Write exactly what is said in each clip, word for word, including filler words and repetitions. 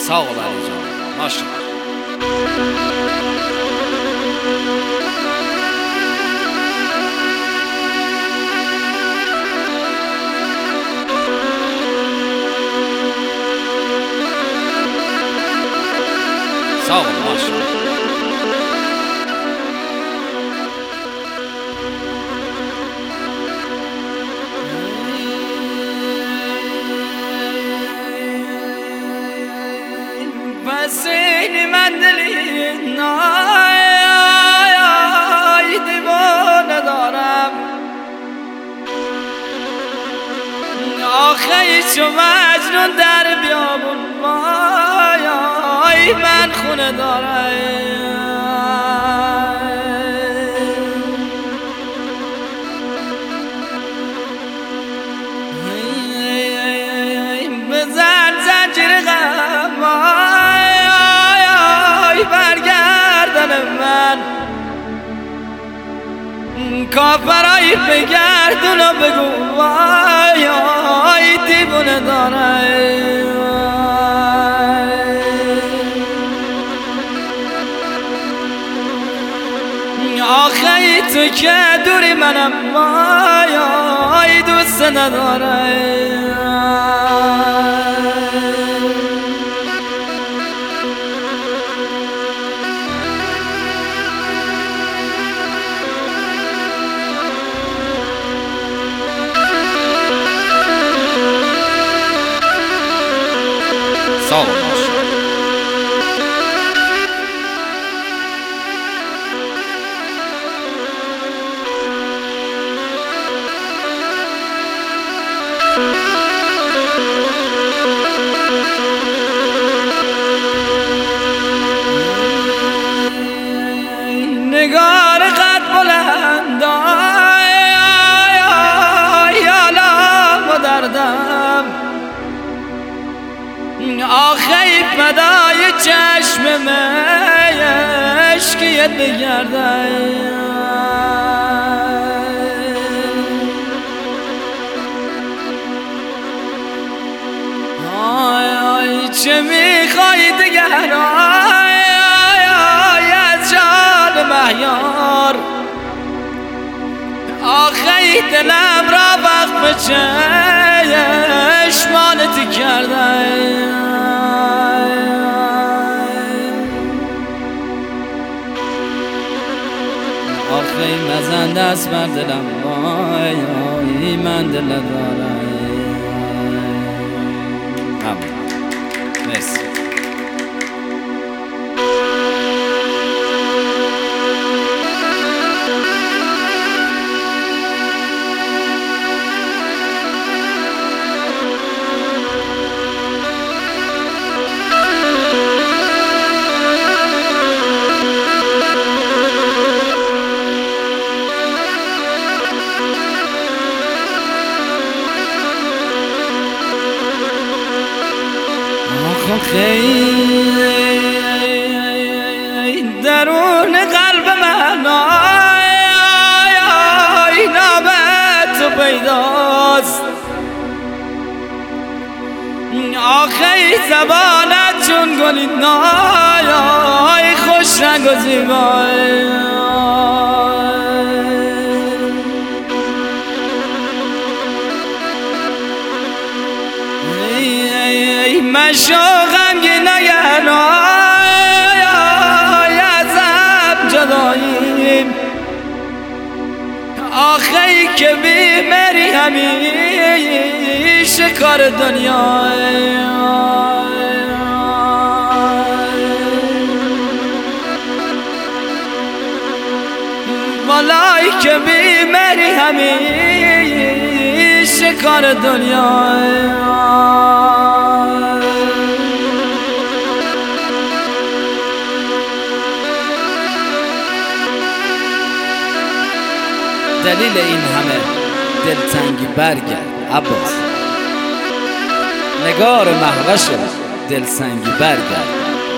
ساق و بلی جان ماشاءالله. ساق و ماشاءالله. بسین من دلی نای دیوانه دارم، آخه چو مجنون در بیابون وای من خونه دارم. بزن زنجیر غم برگردن من، کافرایی بگردون و بگو وای آی دیوونه داره. آخه تو که دوری منم وای آی دوست نداره. ساق و ماشاءالله. نگار قد بلند یالا و دردم، آخه فدای چشم مشکیت بگردم. آی آی چه میخوای دیگر آی آی از جان مهیار، آخه دلم را وقف چشمانت کردم. آخه مزن دست بر دلم وای آی من دل دارم. مرسی. خیلی درون قلب من آی نام تو پیداست، آخه زبانت چون گلی نای خوش رنگ و زیبای. من شوقم گی نگن آی ازم جداییم، آخه ای که بیمری همیشه کار دنیای. والای که بیمری همیشه کار دنیای. دلیل این همه دلتنگی برگرد عباس، نگار محوش دلسنگی برگرد.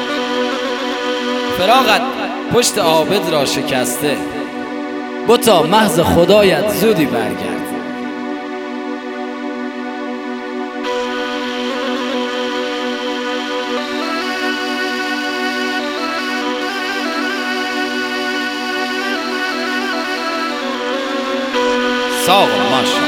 فراقت پشت عابد را شکسته، بتا محض خدایت زودی برگرد. ساق ماشا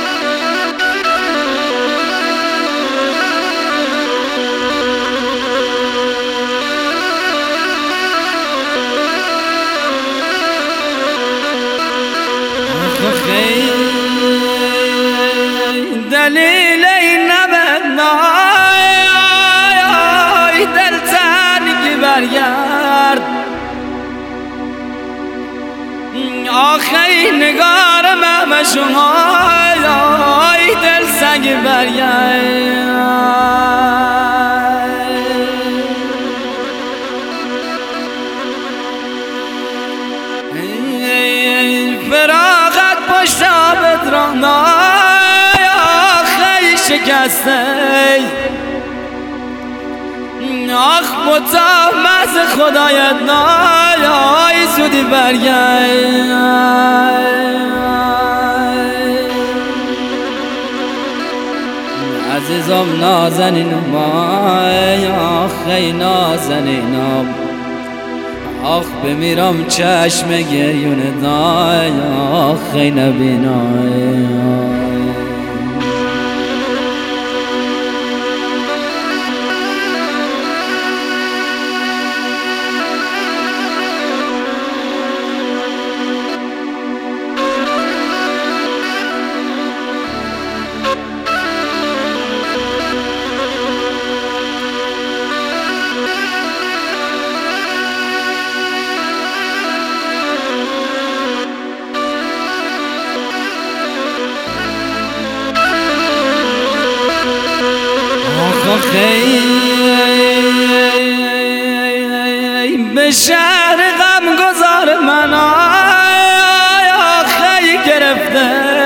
دلیل این نبندای دل تنگی برگرد آخی نگار ممشوهای دل سنگی برگرد فراغت پشت آبت رانای آخی شکسته آخ بتا محض خدایت نای زودی برگرد عزیزم نازنین مای آخی نازنینم آخ بمیرم چشم گریون دای آخی نبینای به شهر غم گذار من آخی گرفته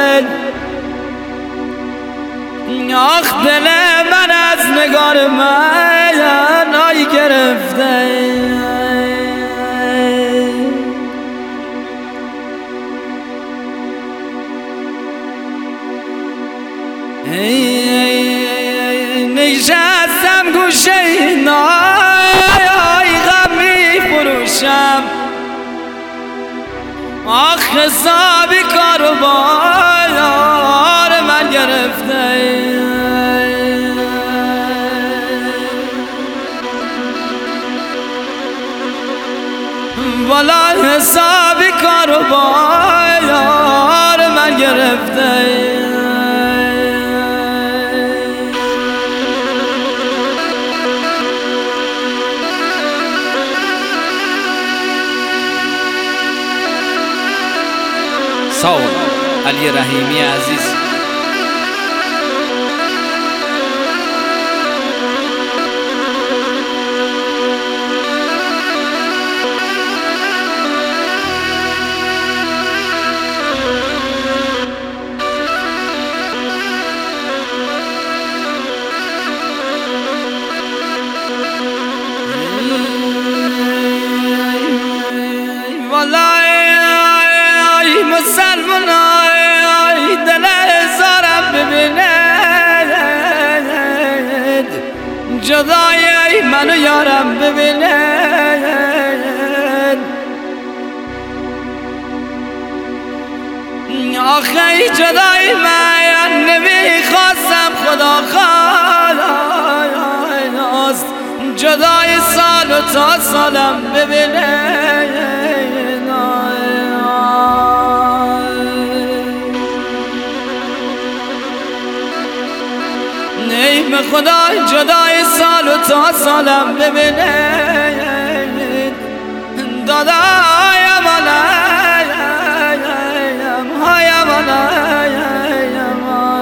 آخ دل من از نگار من آی گرفته نشستم گوشه نای غم می فروشم آخ حسابی کاروبار من گرفته والا حسابی کاروبار من گرفته ساق علی رحیمی عزیز مسلمان های دل زارم ببیند جدای منو یارم ببیند آخی جدای من نمیخواستم خدا خواست جدای سال و تا سالم ببیند به خدا جدای سال و تا سالم ببینید دادایم علایم هایم علایم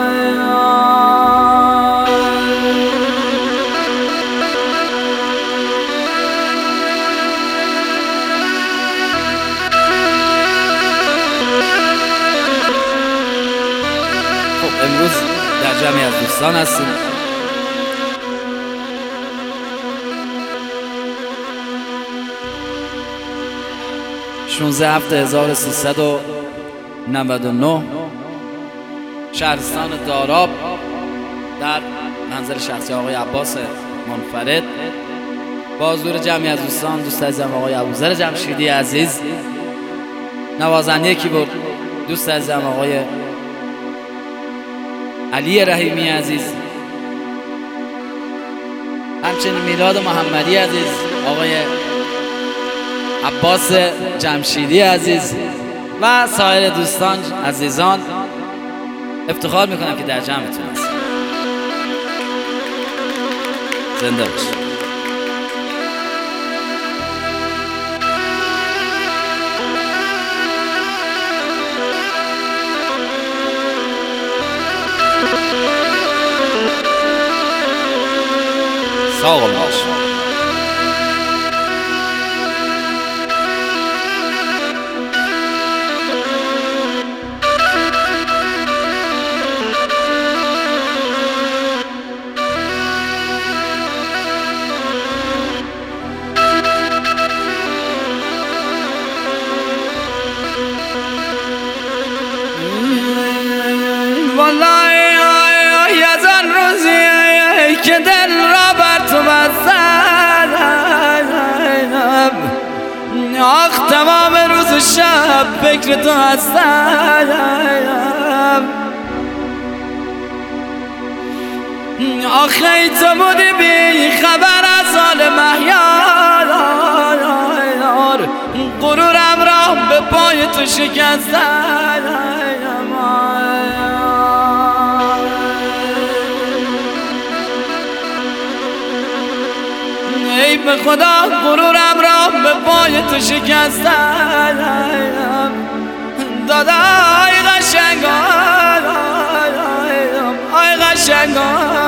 خب امروز در جمعی از دوستان هستیم شانزده هفته هزار و سیصد و نود و نه شهرستان داراب در منزل شخصی آقای عباس منفرد با حضور جمعی از دوستان دوست عزیزم آقای ابوذر جمشیدی عزیز، نوازنده کیبورد دوست عزیزم آقای علی رحیمی عزیز، همچنین میلاد محمدی عزیز، آقای عباس جمشیدی عزیز و سایر دوستان عزیزان، افتخار میکنم که در جمعتون هستم. زنده باشید. ساق باش. والله از آن روزی که دل را بر تو بستم، آخ تمام روز و شب فکر تو هستم. آخه تو بودی بی خبر از حال مهیار، غرورم را به پای تو شکستم. ای به خدا غرورم را به پای تو شکستم. دادای قشنگ آی قشنگ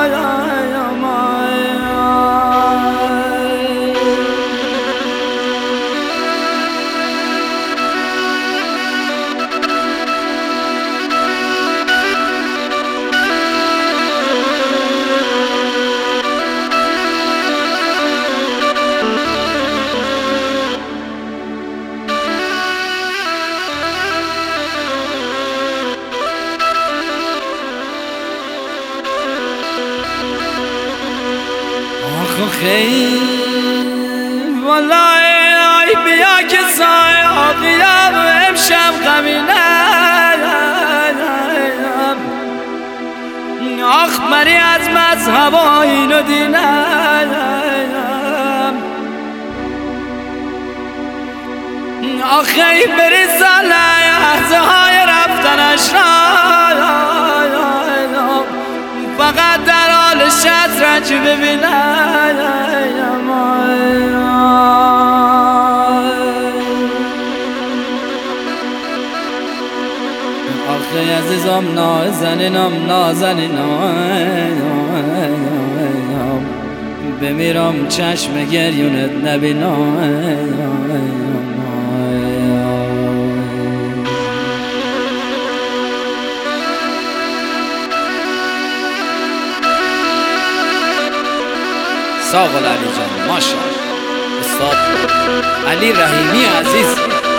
خیلی والله ای بیا که سایقیم امشب غمینم. آخ بری از مذهب و این و دینم. آخه بری لحظه های رفتنش را فقط در حال شطرنج ببینم. آخه عزیزم نازنینم نازنینم، بمیرم چشم گریونت نبینم. ساق علی جان ماشاءالله. استاد علی رحیمی عزیز،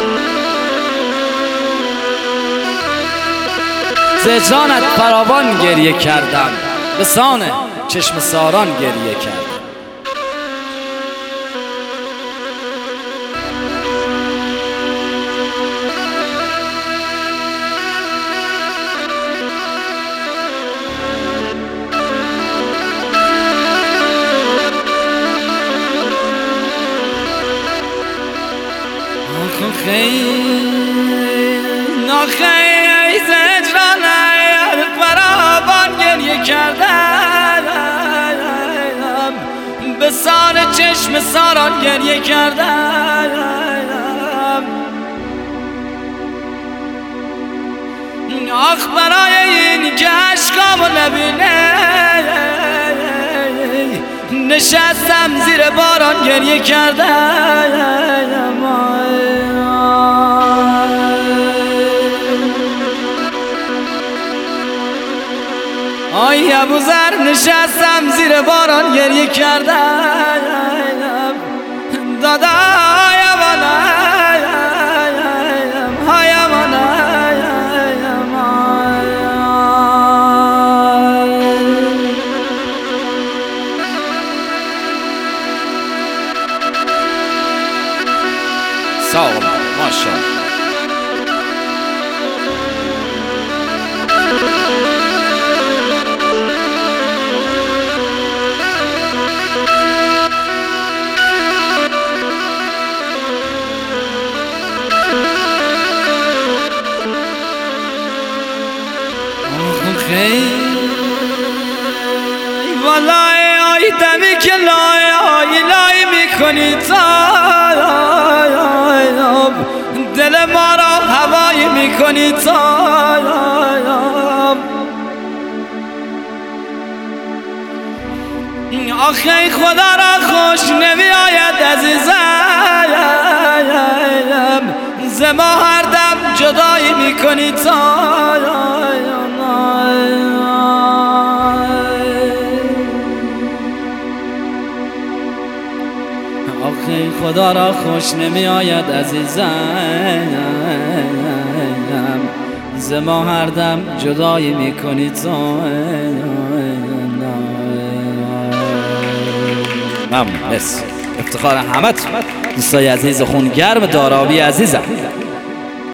ز جانت فراوان گریه کردم، به سان چشم ساران گریه کردم. ناخی زجران فراوان گریه کردم، به سان چشم ساران گریه کردم. آخ برای این که عشقامو نبینه نشستم زیر باران گریه کردم. آی ابوذر نشستم زیر باران گریه کردم. دادای منم های منم. ساق ماشاءالله. دمی که لای لای میکنی تایب دل ما را هوایی میکنی تایب آخه خدا را خوش نمی آید عزیزم ز ما هر دم جدایی میکنی تایب آخه خدا را خوش نمی آید عزیزم ز ما هر دم جدایی میکنی تو ممنون. مرسی. افتخار همت دوستای عزیز خونگرم دارابی عزیزم.